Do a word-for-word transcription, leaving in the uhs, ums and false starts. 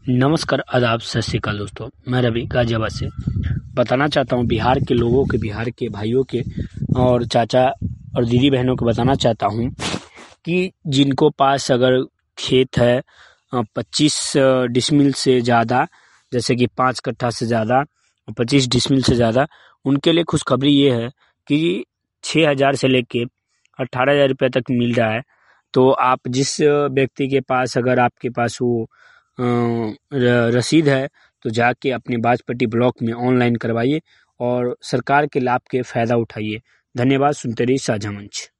नमस्कार, आदाब, सत श्री अकाल दोस्तों। मैं रवि गाजियाबाद से बताना चाहता हूँ बिहार के लोगों के, बिहार के भाइयों के और चाचा और दीदी बहनों को बताना चाहता हूँ कि जिनको पास अगर खेत है पच्चीस डिसमिल से ज़्यादा, जैसे कि पाँच कट्ठा से ज़्यादा, पच्चीस डिसमिल से ज़्यादा, उनके लिए खुशखबरी ये है कि छः हज़ार से लेके अट्ठारह हज़ार रुपये तक मिल रहा है। तो आप जिस व्यक्ति के पास, अगर आपके पास वो रसीद है तो जाके अपने बाजपट्टी ब्लॉक में ऑनलाइन करवाइए और सरकार के लाभ के फ़ायदा उठाइए। धन्यवाद। सुनते रहिए साझा मंच।